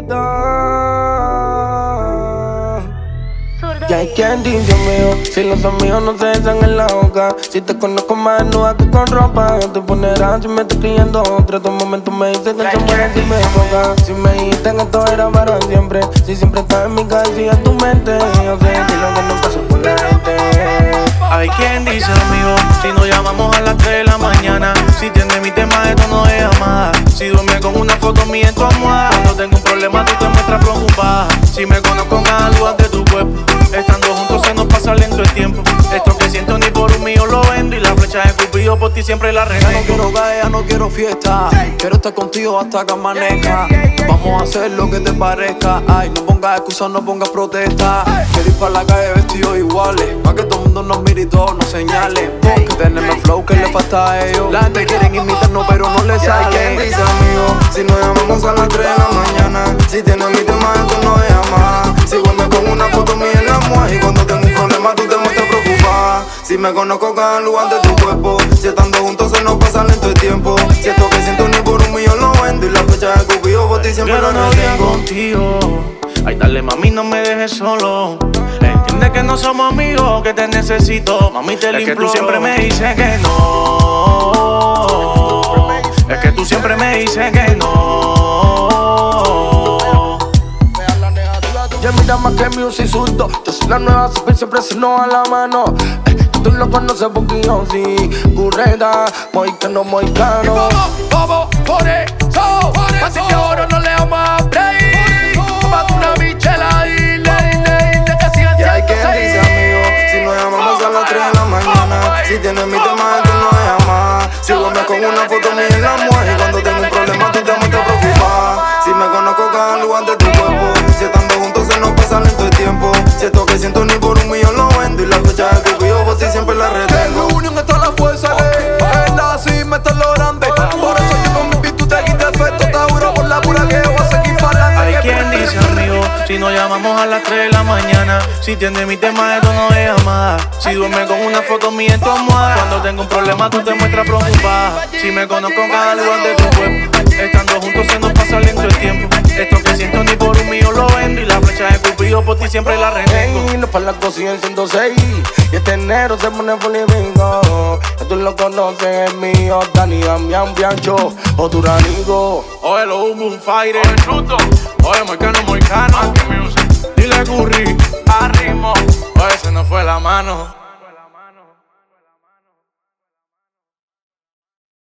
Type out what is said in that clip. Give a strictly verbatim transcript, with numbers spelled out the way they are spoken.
Y hay quien dice mío, si los amigos no se besan en la boca. Si te conozco más desnuda que con ropa. Yo te ponerás si me estoy creyendo otra. Estos momentos me dicen que se mueren si me toca. Si me dijiste que esto era para siempre. Si siempre estás en mi cabeza y en tu mente. Yo sé que lo que no pasa por la gente. Hay quien dice amigo, si nos llamamos a las tres de la mañana. Si tienes mi tema, esto no es llamada. Si duermes con una foto mía en tu almohada. Cuando tengo un problema tú te muestras preocupada. Si me conozco cada lugar de tu cuerpo. Estando juntos se nos pasa lento el tiempo. Esto que siento ni por un mío lo vendo. Y la flecha de Cupido por ti siempre la revengo. Ya no quiero caer, no quiero fiesta. Quiero estar contigo hasta que amanezca. Vamos a hacer lo que te parezca. Ay, no pongas excusas, no pongas protesta. Quiero ir para la calle vestidos iguales. Pa' que todo el mundo nos mire y todos nos señalen. Porque tenemos flow que le falta a ellos. La gente quiere imitarnos pero no les sale. Hay quien dice amigo, si nos llamamos a las tres de la mañana. Si tienes mi tema, esto no es llamada. Si vuelves con una foto mía en la almohada. Y cuando tengo un problema tú te muestras preocupada. Si me conozco cada lugar de tu cuerpo. Si estando juntos se nos pasa lento el tiempo. Si esto que siento ni por un millón lo vendo. Y la fecha de Cupido por ti siempre Quiero la novia retengo. contigo. Ay, dale mami, no me dejes solo. Entiende que no somos amigos, que te necesito. Mami, te lo imploro. Es que tú siempre me dices que no. Es que tú siempre me dices que no. Ya mira más que music surdo. Yo soy la nueva super, siempre se nos a la mano. Eh, tú lo conoces porque yo sí. Curreda, moicano, moicano. Vamos, vamos, por eso. Así que ahora no le damos a play. Tómate una bichela y le dile que sigan Y hay quien siendo dice amigo, si nos llamamos a las tres de la mañana. Si tienes mi tema, esto no es llamada. Si vuelves con una foto mía en la almohada. Y cuando tengo un problema tú te muestras preocupada. Si me conozco cada lugar de tu cuerpo. Si estando juntos se nos pasa lento el tiempo. Si esto que siento ni por un millón lo vendo. Y la fecha de Cupido por ti siempre la En retengo. reunión está la fuerza, ley. En la cima está lo grande. Por eso yo con mi virtud te quité efecto. Te juro por la pura que voy a seguir para Hay adelante. quien dice amigo, si nos llamamos a las tres de la mañana. Si tienes mi tema, esto no es llamada. Si duermes con una foto mía en tu almohada. Cuando tengo un problema tú te muestras preocupada. Si me conozco en cada lugar de tu cuerpo. Estando juntos se nos pasa lento el tiempo. Esto que siento ni por un mío lo vendo. Y la flecha de Cupido por ti siempre la retengo. Ey, los palacos siguen siendo seis. Y este enero se pone fulmingo. Ya tú lo conoces, es mío. Dani, Damián, Biancho o Duranigo. Oye, lo hubo un fire. Oye, moicano, moicano. Dile Curry, a ritmo. Oye, se nos fue la mano.